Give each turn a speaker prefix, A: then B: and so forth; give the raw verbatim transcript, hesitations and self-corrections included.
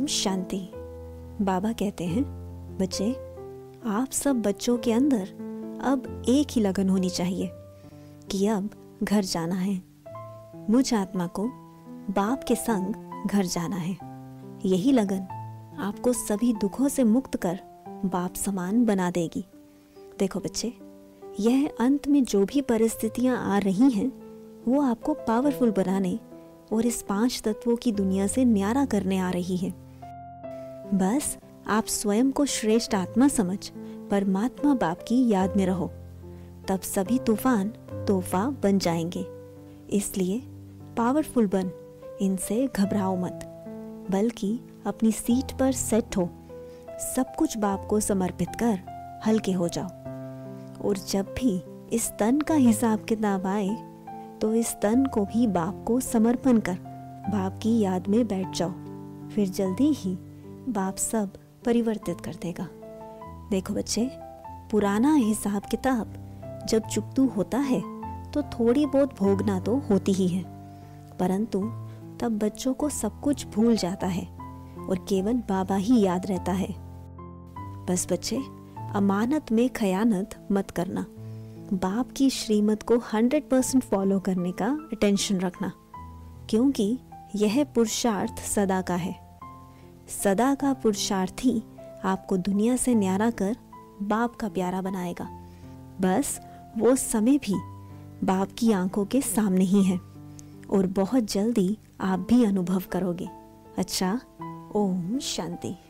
A: शांति। बाबा कहते हैं, बच्चे, आप सब बच्चों के अंदर अब एक ही लगन होनी चाहिए कि अब घर जाना है। मुझ आत्मा को बाप के संग घर जाना है। यही लगन आपको सभी दुखों से मुक्त कर बाप समान बना देगी। देखो बच्चे, यह अंत में जो भी परिस्थितियां आ रही हैं वो आपको पावरफुल बनाने और इस पांच तत्वों की दुनिया से न्यारा करने आ रही है। बस आप स्वयं को श्रेष्ठ आत्मा समझ परमात्मा बाप की याद में रहो, तब सभी तूफान तोहफा बन जाएंगे। इसलिए पावरफुल बन, इनसे घबराओ मत, बल्कि अपनी सीट पर सेट हो, सब कुछ बाप को समर्पित कर हल्के हो जाओ। और जब भी इस तन का हिसाब किताब आए तो इस तन को भी बाप को समर्पण कर बाप की याद में बैठ जाओ। फिर जल्दी ही बाप सब परिवर्तित कर देगा। देखो बच्चे, पुराना हिसाब किताब जब चुकतू होता है तो थोड़ी बहुत भोगना तो होती ही है, परंतु तब बच्चों को सब कुछ भूल जाता है और केवल बाबा ही याद रहता है। बस बच्चे, अमानत में खयानत मत करना। बाप की श्रीमत को हंड्रेड परसेंट फॉलो करने का अटेंशन रखना, क्योंकि यह पुरुषार्थ सदा का है। सदा का पुरुषार्थ ही आपको दुनिया से न्यारा कर बाप का प्यारा बनाएगा। बस वो समय भी बाप की आंखों के सामने ही है और बहुत जल्दी आप भी अनुभव करोगे। अच्छा, ओम शांति।